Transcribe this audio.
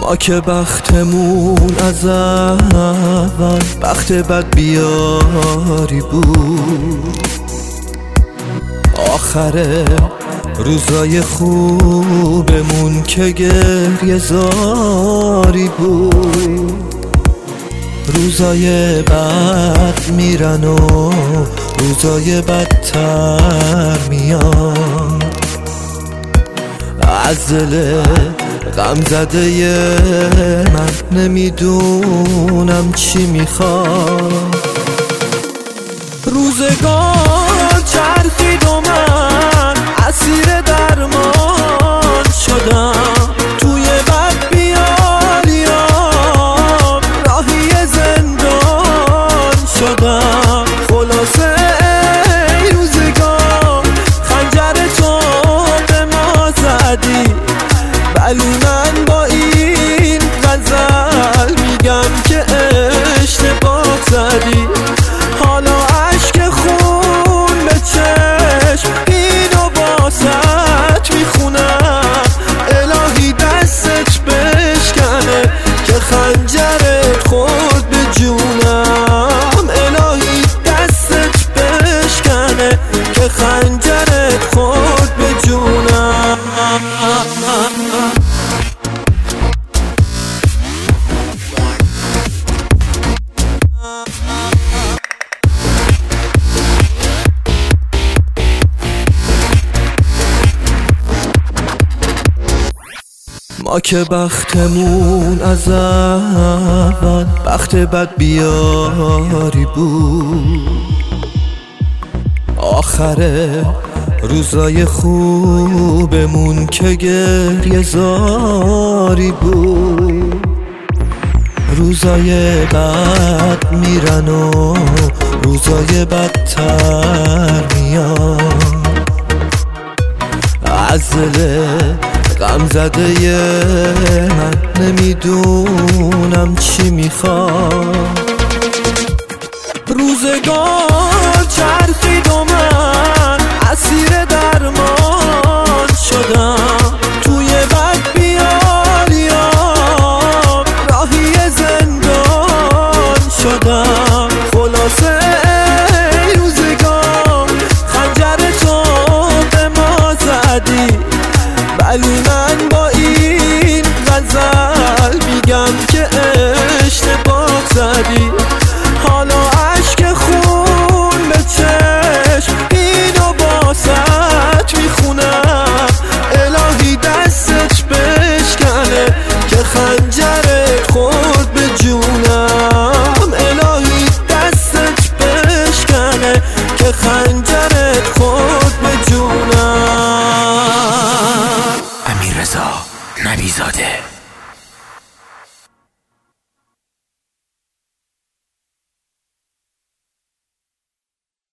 ما که بختمون از اول بخت بد بیاری بود، آخر روزای خوبمون که گریه زاری بود. روزای بد میرن و روزای بدتر میان، از دل غم زده من نمیدونم چی میخوام. روزگار چرخید و من اسیر درمان شدم، توی بد بیالیام راهی زندان شدم. خلاصه ای روزگار خنجر تو به ما زدی، ولی من با این غزل میگم که اشتباه زدی. حالا اشک خون به چشم اینو باست میخونم، الهی دستت بشکنه که خنجرت خورد به جونم، الهی دستت بشکنه که خنجرت خورد به جونم. ما که بختمون از اول بخت بد بیاری بود، آخر روزای خوبمون که گریه زاری بود. روزای بد میرن و روزای بدتر میان، از دل غم زده من نمیدونم چی میخوام. روزگار چرخید و من اسیر درمان شدم، توی بد بیالیام راهی زندان شدم. خلاصه ای روزگار خنجر تو به ما زدی، ولی